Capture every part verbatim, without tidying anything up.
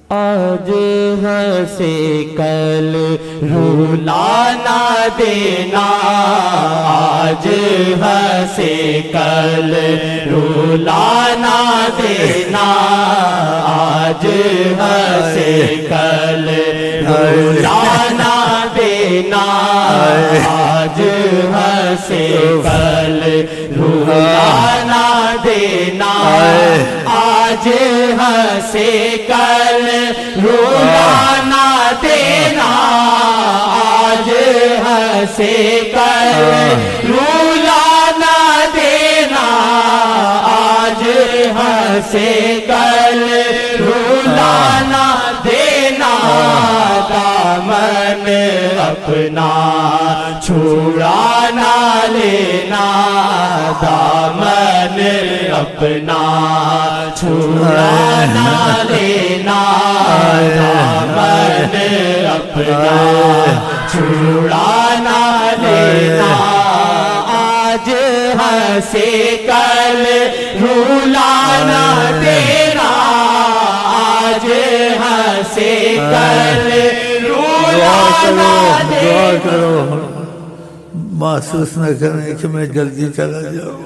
آج ہنسے کل رولا نہ دینا، آج ہنسے کل رولا نہ دینا، آج ہنسے کل رولا نہ دینا، آج ہنسے کل رولا نہ دینا، آج ہنسے کل رولا نہ دینا، آج ہنسے کل رولا نہ دینا، آج ہنسے کل رولا نہ دینا، دامن اپنا چھڑا نہ لینا، دامن اپنا چھڑا نہ لینا، دامن اپنا چھڑا نہ لینا، آج ہنسے کل رولا نہ دینا، آج ہنسے کل رولا نہ دینا۔ محسوس نہ کریں کہ میں جلدی چلا جاؤں۔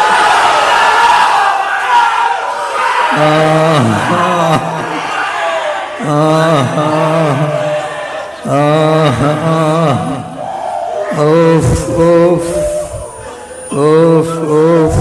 اوف اوف اوف اوف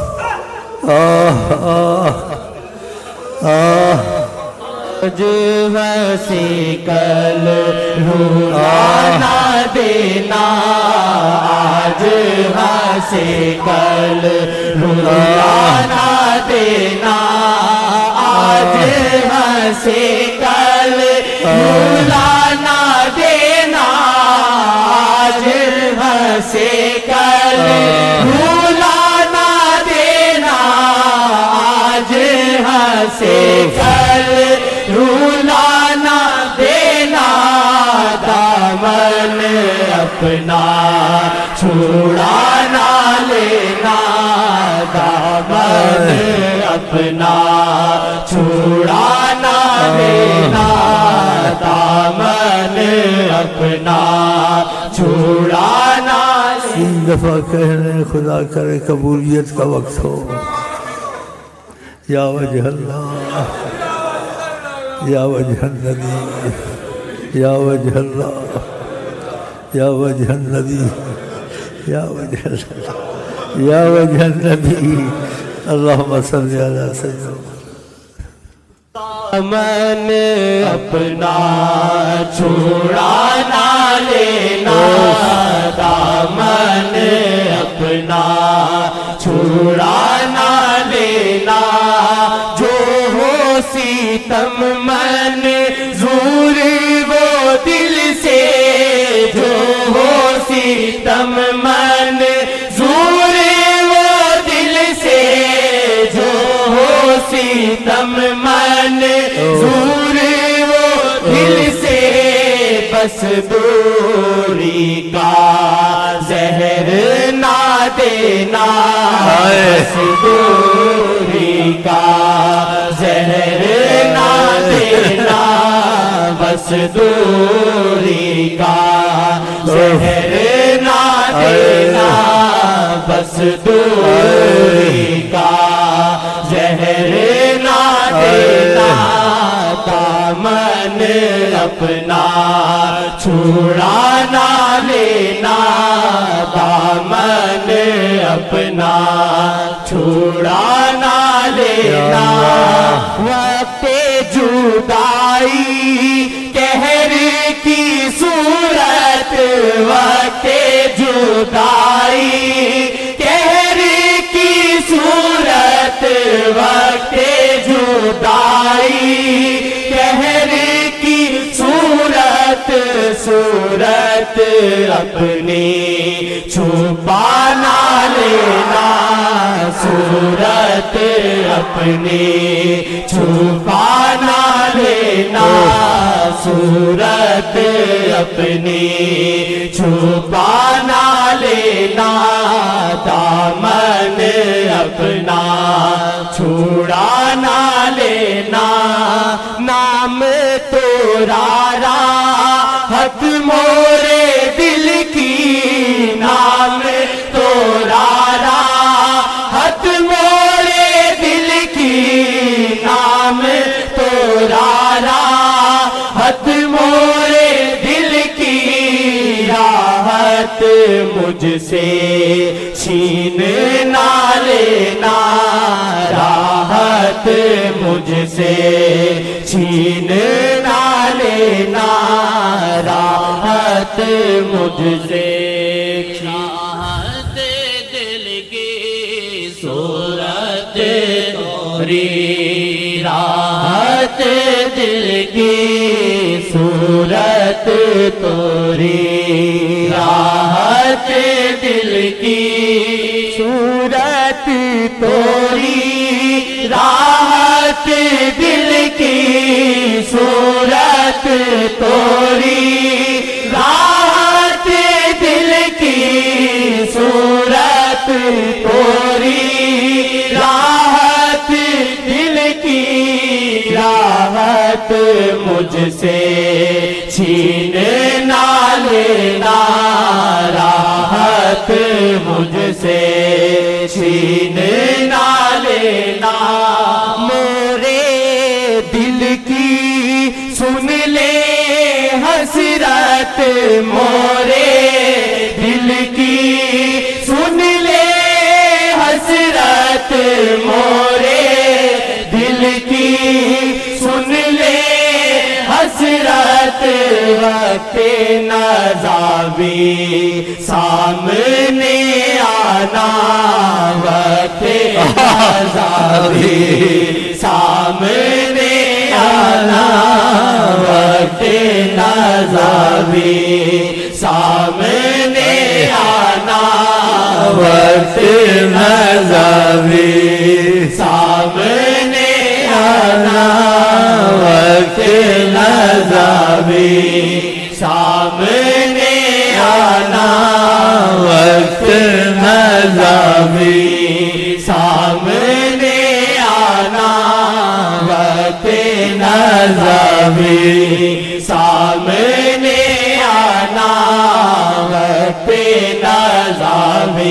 آج ہنسے کل رولا نہ دینا، آج ہنسے کل رولا نہ دینا، آج ہنسے کل رولا نہ دینا، آج ہنسے کل رولا نہ دینا، آج ہنسے کل رولا نہ دینا، دامن اپنا چھڑا نہ لینا، دامن اپنا چھڑا نہ لینا، دامن اپنا چھڑا نہ لینا۔ تین دفعہ کہنے خدا کرے قبولیت کا وقت ہو۔ یا وجہ اللہ، یا وجہ النبی، یا وجہ اللہ، یا وجہ النبی، یا وجہ اللہ، یا وجہ النبی، اللہم صلی علی سیدنا۔ دامن اپنا چھڑا نہ لینا، دامن اپنا چھڑا نہ لینا، جو ہو ستم منظور وہ دل سے، جو ہو ستم منظور وہ دل سے، جو ہو ستم منظور وہ دل سے، بس دوری کا زہر نہ دینا، بس دوری کا زہر نہ دینا، بس دوری کا زہر نہ دینا، بس دوری کا زہر نہ دینا، دامن اپنا چھڑا نہ لینا، دامن اپنا چھڑا نہ لینا، وقت جدائی قہر کی صورت، وقت جدائی قہر کی صورت، وقت جدائی قہر کی صورت، صورت اپنی چھپا نہ لینا، صورت اپنی چھپا نہ لینا، صورت اپنی چھپا نہ لینا، دامن اپنا چھڑا نہ لینا، نام نام تو راحت مورے دل کی نام تو راحت مورے دل کی نام تو راحت مورے دل کی راحت مجھ سے چھین نہ لینا راحت مجھ سے چھین نہ لینا راحت مجھ سے راحت دل کی صورت توری راحت دل کی صورت توری راحت دل کی صورت توری راحت دل کی صورت توری راحت دل کی صورت توری راحت دل کی راحت مجھ سے چھین نہ لینا راحت مجھ سے چھین نہ لینا مورے دل کی سن لے حسرت مورے دل کی سن لے حسرت مورے دل کی سن لے حسرت وقت نزابی سامنے آنا وقت نزابی سامنے آنا وقت نزابی سامنے آنا وقت نزابی سامنے آنا وقت نزابی سامنے آنا وقت نزابی سامنے آنا وقت نزابی سامنے آنا وقت نزابی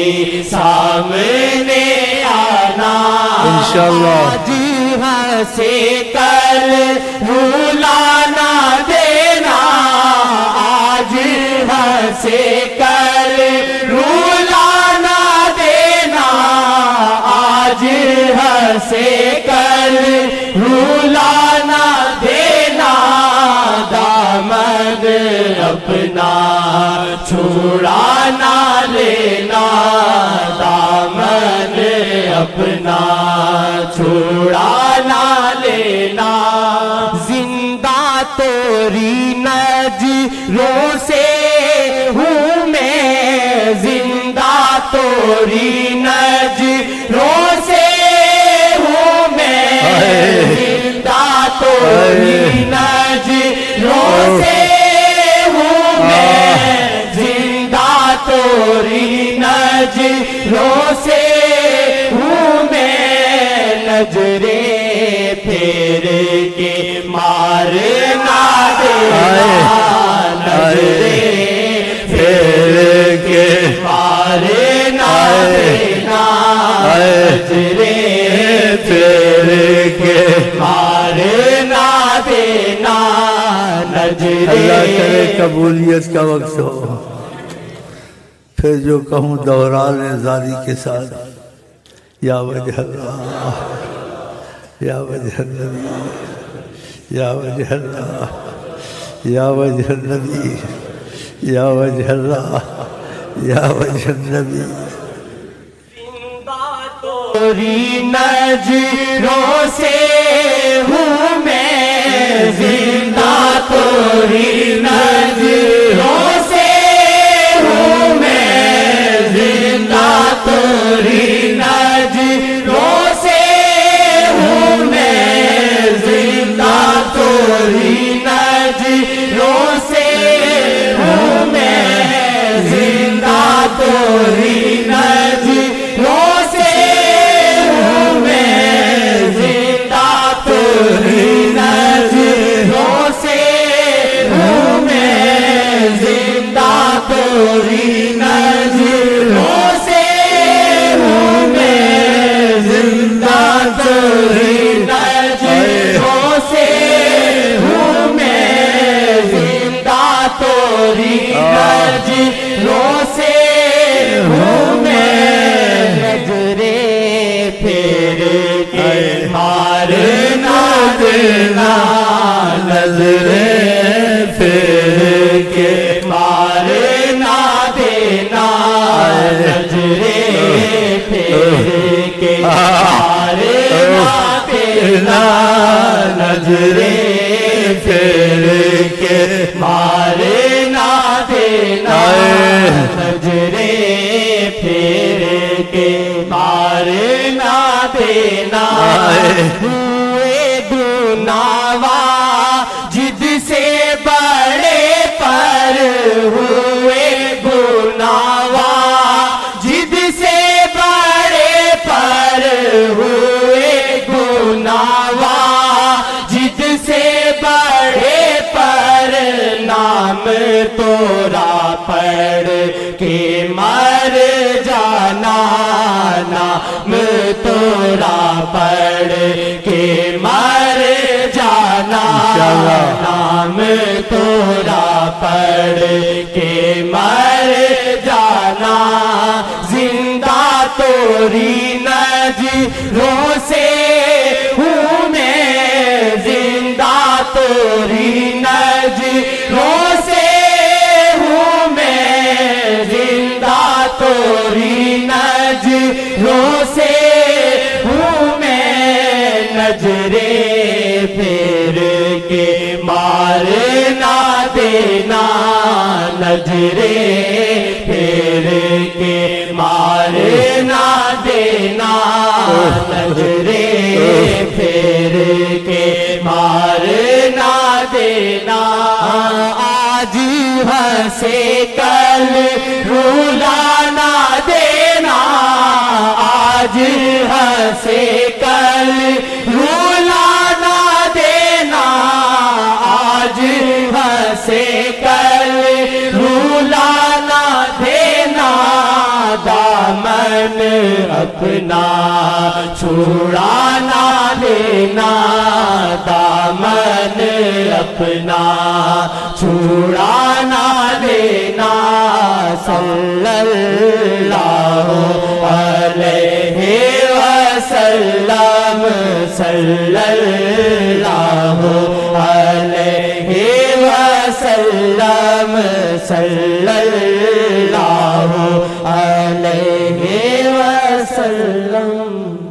سامنے آنا انشاءاللہ جی ہنسے کل بھولانا دینا آج ہنسے کل رولانا دینا آج ہنسے کل رولانا دینا دامن اپنا چھوڑانا لینا دامن اپنا چھوڑانا لینا زندہ توری نجروں سے ہوں میں زندہ توری نجروں سے ہوں میں زندہ توری نجروں سے ہوں میں زندہ توری نجروں سے ہوں میں نظریں پھیر کے مارنا دینا نظریں پھیر کے مارنا دینا نظریں پھیر کے مارنا دینا نظریں اللہ کرے قبولیت کا وقت ہو پھر جو کہوں دوہرا لیں زاری کے ساتھ یا وجہ اللہ یا وجہ النبی یا وجہ اللہ یا وجہ النبی یا وجہ اللہ یا وجہ النبی توری نجروں سے ہوں میں زندہ توری نجروں سے ہوں میں زندہ توری نجروں سے ہوں میں زندہ توری نجروں سے ہوں میں زندہ توری نجروں سے ہوں میں زندہ توری دینا نظریں پھیر کے مارنا دینا نظریں پھیر کے مارنا دینا نظریں پھیر کے مارنا دینا نظریں پھیر کے مارنا دینا ہوئے گناہگار جد سے بڑے پر ہوئے گناہگار جد سے بڑے پر ہوئے گناہگار جد سے بڑے پر نام تورا پڑھ کے مر جانا نام تورا پڑھ کے مر جانا نام تورا پڑھ کے مر جانا زندہ توری نظروں سے ہوں میں زندہ توری نظروں سے ہوں میں زندہ توری نظروں سے ہوں میں نظریں پھیر کے مارنا دینا نظریں پھیر کے مارنا دینا نظریں پھیر کے مارنا دینا آج ہنسے کل رلانا دینا آج ہنسے کل رلانا دینا آج ہنسے کل رلانا دینا دامن اپنا چھڑانا دینا دامن اپنا چھڑانا دینا صلی اللہ علیہ وسلم صلی اللہ علیہ وسلم صلی اللہ علیہ وسلم